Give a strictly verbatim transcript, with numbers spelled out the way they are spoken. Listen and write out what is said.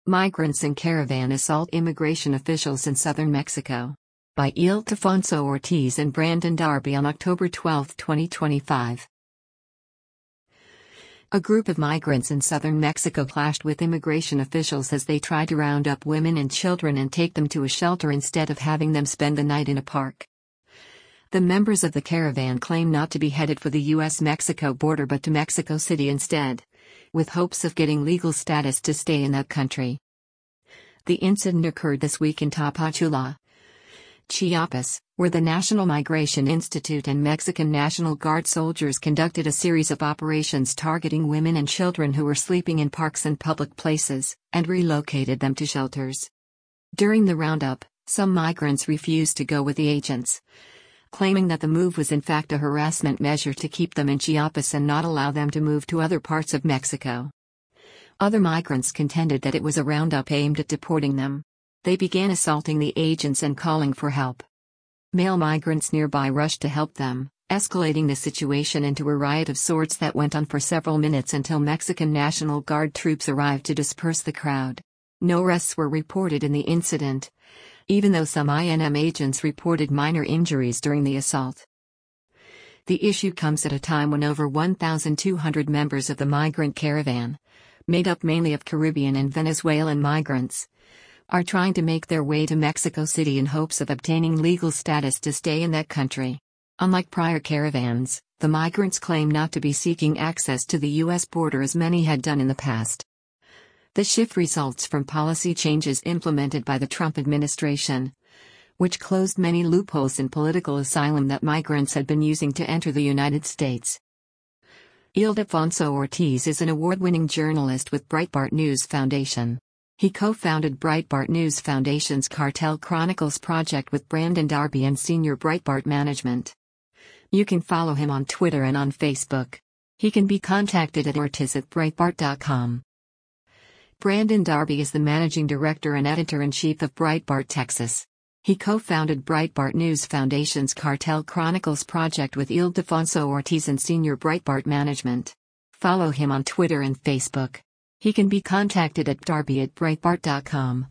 Migrants in Caravan Assault Immigration Officials in Southern Mexico. By Ildefonso Ortiz and Brandon Darby on October twelfth, twenty twenty-five. A group of migrants in southern Mexico clashed with immigration officials as they tried to round up women and children and take them to a shelter instead of having them spend the night in a park. The members of the caravan claim not to be headed for the U S Mexico border but to Mexico City instead, with hopes of getting legal status to stay in that country. The incident occurred this week in Tapachula, Chiapas, where the National Migration Institute and Mexican National Guard soldiers conducted a series of operations targeting women and children who were sleeping in parks and public places, and relocated them to shelters. During the roundup, some migrants refused to go with the agents, claiming that the move was in fact a harassment measure to keep them in Chiapas and not allow them to move to other parts of Mexico. Other migrants contended that it was a roundup aimed at deporting them. They began assaulting the agents and calling for help. Male migrants nearby rushed to help them, escalating the situation into a riot of sorts that went on for several minutes until Mexican National Guard troops arrived to disperse the crowd. No arrests were reported in the incident, even though some I N M agents reported minor injuries during the assault. The issue comes at a time when over one thousand two hundred members of the migrant caravan, made up mainly of Caribbean and Venezuelan migrants, are trying to make their way to Mexico City in hopes of obtaining legal status to stay in that country. Unlike prior caravans, the migrants claim not to be seeking access to the U S border as many had done in the past. The shift results from policy changes implemented by the Trump administration, which closed many loopholes in political asylum that migrants had been using to enter the United States. Ildefonso Ortiz is an award-winning journalist with Breitbart News Foundation. He co-founded Breitbart News Foundation's Cartel Chronicles project with Brandon Darby and Senior Breitbart Management. You can follow him on Twitter and on Facebook. He can be contacted at ortiz at breitbart dot com. Brandon Darby is the managing director and editor-in-chief of Breitbart Texas. He co-founded Breitbart News Foundation's Cartel Chronicles project with Ildefonso Ortiz and Senior Breitbart Management. Follow him on Twitter and Facebook. He can be contacted at darby at breitbart dot com.